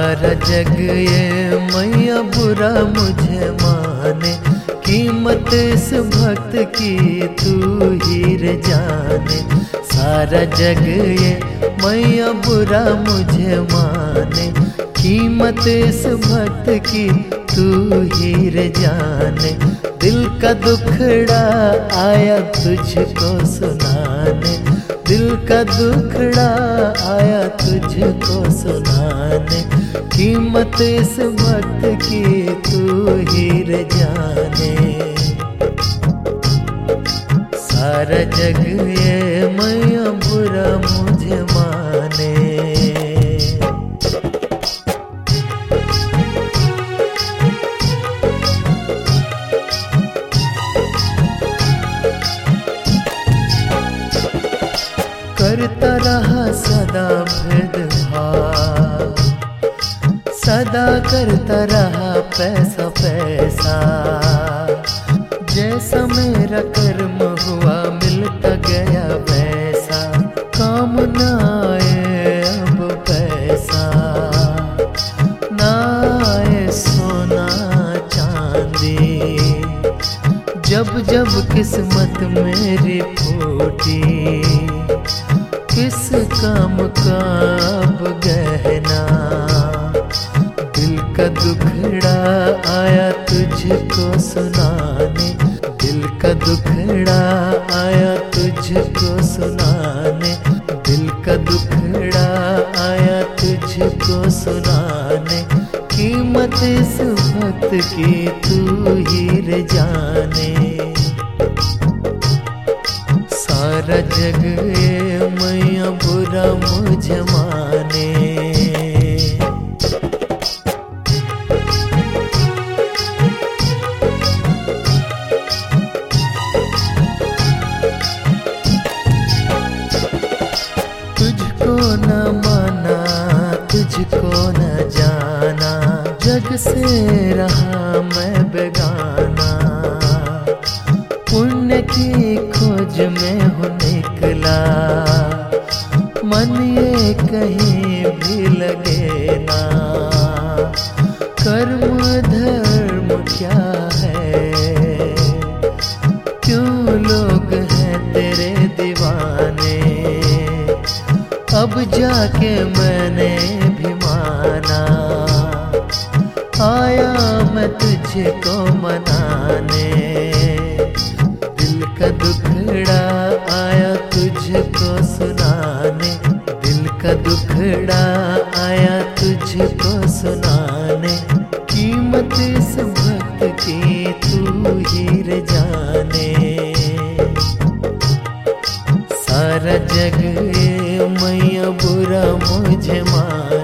सारा जग ये मैया बुरा मुझे माने, कीमत इस भक्त की तू ही रे जाने। सारा जग ये मैया बुरा मुझे माने, कीमत इस भक्त की तू ही रे जाने। दिल का दुखड़ा आया तुझको सुनाने, दिल का दुखड़ा आया तुझको सुनाने। कीमत इस भक्त की तू ही रे जाने। सारा जग ये मैया बुरा मुझे माने। करता रहा सदा भेदभाव, सदा करता रहा पैसा पैसा। जैसा मेरा कर्म हुआ मिलता गया वैसा, काम न आए अब पैसा, न आए सोना चांदी। जब जब किस्मत मेरी फूटी, किस काम का अब गहना। दिल का दुखड़ा आया तुझको सुनाने, दिल का दुखड़ा आया तुझको सुनाने। दिल का दुखड़ा आया तुझको सुनाने। कीमत इस भक्त की तू ही रे जाने। सारा जग ये मैया बुरा मुझे माने। तुझको न माना, तुझको न जाना, जग से रहा मैं बेगाना। पुण्य की खोज में हो निकला, मन ये कहीं भी लगे ना। कर्म धर्म क्या है, क्यों लोग हैं तेरे दीवाने। अब जाके मैंने भी माना, आया मैं तुझको मनाने। दिल का दुखड़ा आया तुझको सुनाने, दिल का दुखड़ा आया तुझको सुनाने। कीमत इस भक्त की तू ही रे जाने। सारा जग ये मैया बुरा मुझे माने।